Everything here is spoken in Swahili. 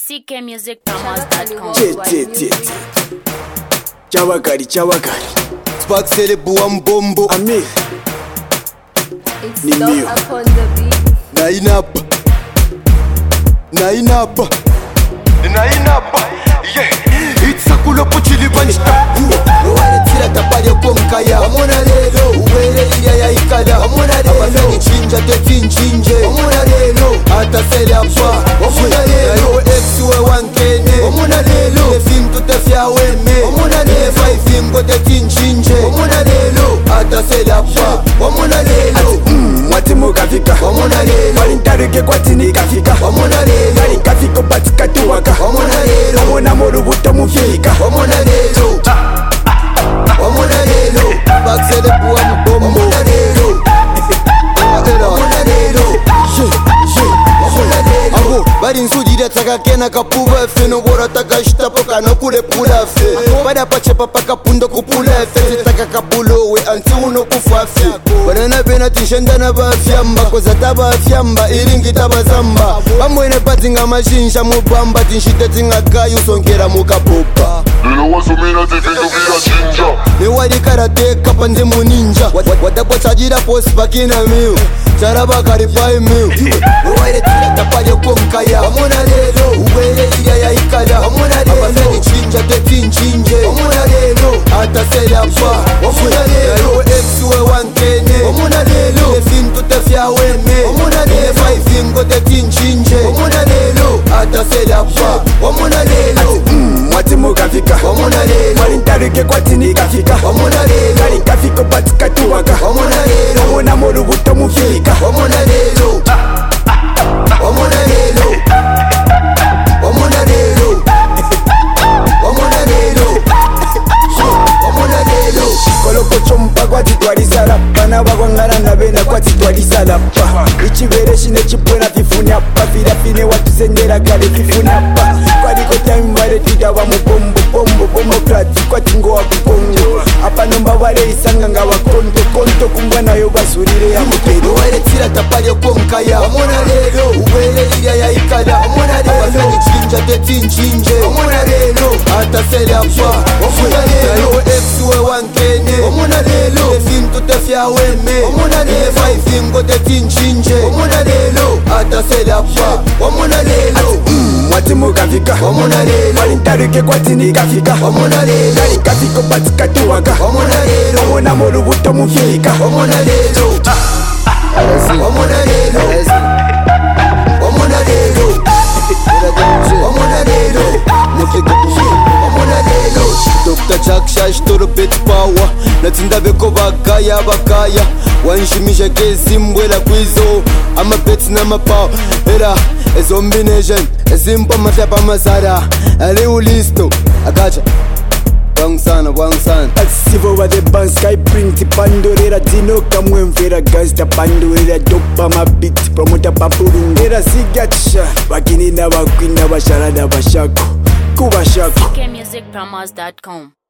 ckmusicpromos.com. Chawakari Spark Celebu Ambombo Amir It's Ni stuck mio. upon the beat. Nainapa yeah. It's a kulo puchili banjita Uwele tira tapadia kumkaya Wamona lelo Uwele ilia ya ikada Wamona lelo Abafeni chinja teti nchinje Wamona lelo Ata sele apa Wamona lelo Ex-uwe wankene Wamona lelo Lefim tutefya weme Wamona lelo Faifim go teti nchinje Wamona lelo Ata sele apa Wamona lelo Mwati mukafika Wamona lelo Walintaruke kwatini kafika Wamona lelo Yari kafiko batika tuwaka Wamona lelo Wamona morubuto mufika Wamona lelo Wamona lelo Baksele buwa mbombo Wamona lelo Wamona lelo Wamona lelo Abo bari nsujire takakena kapuva fe No bora takashita poka no kule pula fe Bada pachepa paka pundo kupula fe Zitaka kapulo we anti uno kufa fe Banana bena tinshenda na bafyamba Koza taba fyamba iringi taba zamba Bamwene patinga mashinsha mubamba Tinshite tinga kayu songera mukapopa Lelo wasumina tifindu vira chinja Niwadi karate kapa nze muninja Wadapo chajira posi bakina miu Charaba karipai miu Uwaire tira tapaje kumkaya Wamona lelo Uwele ilia ya ikada Wamona lelo Abafeni chinja teti nchinje Wamona lelo Ata sele apa Wamona lelo Ex-uwe wankene Wamona lelo Lefim tutefya weme Wamona lelo Faifim go teti nchinje Wamona lelo Ata sele apa Wamona lelo Mwati mukafika Wamona lelo Walintaruke kwatini kafika Wamona lelo Yari kafiko batika tuwaka Wamona lelo Wamona morubuto mufika Wamona lelo Wamona lelo Wamona lelo Wamona lelo Wamona lelo Koloko chompa kwatitwalisa lapa Nabagwangana nabena kwatitwalisa lapa Ichivere shine chipwena fifunyapa Filafine watusendera kale fifunyapa Kwaliko time titawa mubombo bombo Bomokrati kwatingo wa kukongo Apa nomba wale isanga nga wakonto Konto kumbwa nayo basurire ya mupero Uwele tira tapaje kumkaya Wamona lelo Uwele ilia ya ikada Wamona lelo Abafeni chinja teti nchinje Wamona lelo Ata sele apa Wamona lelo Ex-uwe wankene Wamona lelo Lefim tutefya weme Wamona lelo Faifim go teti nchinje Wamona lelo Ata sele apa Wamona lelo Mwati mukafika Wamona lelo Walintaruke kwatini kafika Wamona lelo Yari kafiko batika tuwaka Wamona lelo Wamona morubuto mufika Wamona lelo Wamona lelo Wamona lelo Wamona lelo Wamona lelo Dr. Jack Shash toro bit power Natsinda beko bakaya Wanshimisha kezi mbwela kwizo Ama bets na mapower Era Zombie nation Ezimpa matlapa masara Ali ulisto Agacha Wang sana Asivo wa the band sky print Pandorera dino kamwe mfera gangsta Pandorera dopa mabit Promota papurungera sigatsha Wakini na wakwina washarada washako Kubashako ckmusicpromos.com.